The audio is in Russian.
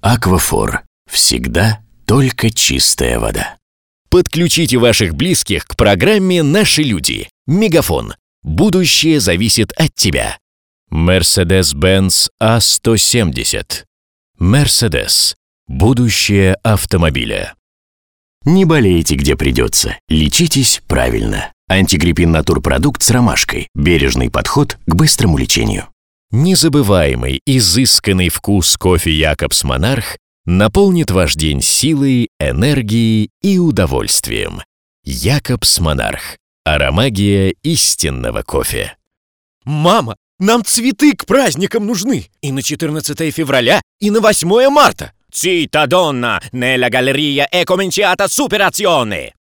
Аквафор. Всегда только чистая вода. Подключите ваших близких к программе «Наши люди». Мегафон. Будущее зависит от тебя. Mercedes-Benz A170. Mercedes. Будущее автомобиля. Не болейте, где придется. Лечитесь правильно. Антигриппин Натурпродукт с ромашкой. Бережный подход к быстрому лечению. Незабываемый, изысканный вкус кофе «Якобс Монарх» наполнит ваш день силой, энергией и удовольствием. «Якобс Монарх». Аромагия истинного кофе. Мама, нам цветы к праздникам нужны. И на 14 февраля, и на 8 марта. Zitta donna, nella galleria è cominciata superazione.